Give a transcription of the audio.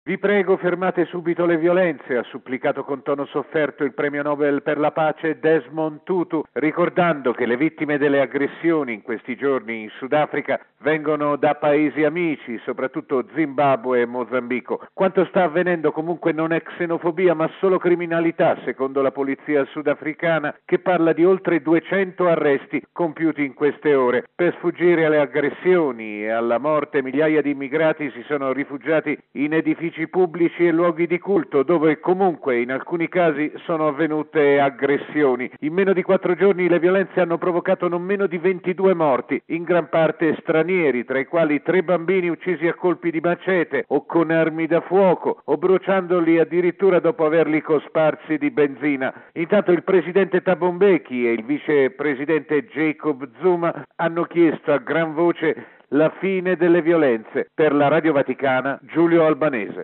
Vi prego, fermate subito le violenze, ha supplicato con tono sofferto il premio Nobel per la pace Desmond Tutu, ricordando che le vittime delle aggressioni in questi giorni in Sudafrica vengono da paesi amici, soprattutto Zimbabwe e Mozambico. Quanto sta avvenendo comunque non è xenofobia, ma solo criminalità, secondo la polizia sudafricana, che parla di oltre 200 arresti compiuti in queste ore. Per sfuggire alle aggressioni e alla morte, migliaia di immigrati si sono rifugiati in edifici pubblici e luoghi di culto, dove comunque in alcuni casi sono avvenute aggressioni. In meno di 4 giorni le violenze hanno provocato non meno di 22 morti, in gran parte stranieri, tra i quali 3 bambini uccisi a colpi di macete o con armi da fuoco o bruciandoli addirittura dopo averli cosparsi di benzina. Intanto il presidente Thabo Mbeki e il vicepresidente Jacob Zuma hanno chiesto a gran voce la fine delle violenze. Per la Radio Vaticana, Giulio Albanese.